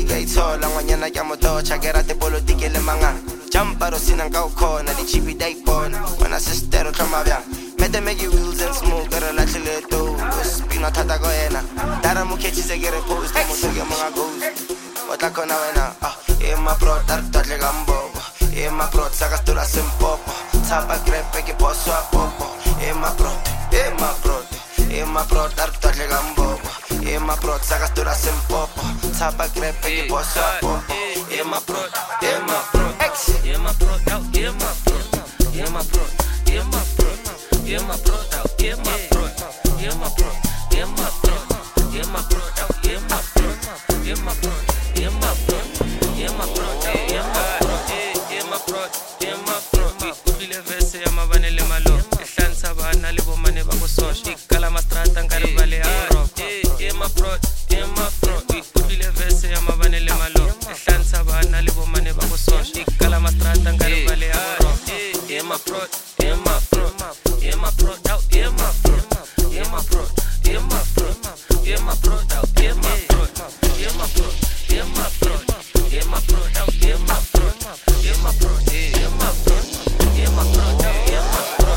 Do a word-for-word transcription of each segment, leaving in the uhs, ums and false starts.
di ka ithola ngwanyana ke mo docha ke rate politike le mangana Jamparo sinang ka ukhona di chibi dai bona Wana sistero tloma bjang Mete make wheels and smoke Re la tlile to Spino thata ko ena Dara mo ketchise ke re post Mo soke mga ghost O tla kona wena E ma bro tar tatle gambo E ma bro sakas tura sempopo Tapa crepe ke poso a popo E ma bro E ma bro E ma bro tar tatle gambo E ma bro sakas tura sempopo Tapa crepe ke poso a popo E ma bro E ma bro Yeah, my bro, out, yeah, my bro. Yeah, my bro, yeah, my bro. Yeah, my bro, out, yeah, my bro. Yeah, my bro, yeah, my bro. Yeah, my bro, out, yeah, my bro. Yeah, my bro, yeah, my bro. Yeah, my bro, out, yeah, my bro. Yeah, my bro, yeah, my bro. Ikubile vese ya mabanele malo. Ehlansa bana le bomane ba go sosh. Ikala mastrata ngare vale aro. Yeah, my bro, yeah, my bro. Ikubile vese ya mabanele malo. Ehlansa bana le bomane ba go sosh. Ikala mastrata ngare vale aro. Yeah, my bro, yeah, my bro. Yeah, my bro, out, yeah, my bro. Yeah, my bro, yeah, my bro. Yeah, my bro, out, yeah, my bro. Yeah, my bro, yeah, my bro. Yeah, my bro, out, yeah, my bro. Yeah, my bro, yeah, my bro. Yeah, my bro, out, yeah, my bro.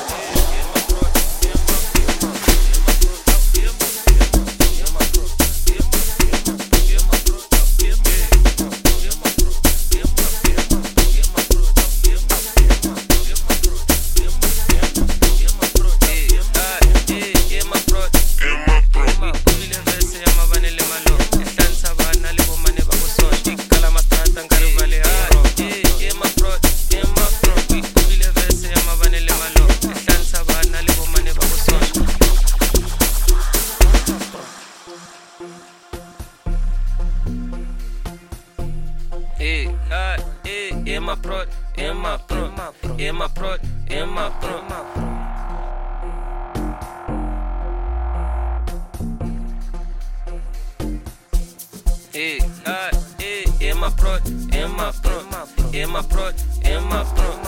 my pro, in my pro, in my pro, in my pro. Hey, uh, hey, in my pro, in my pro, in my pro, in my pro.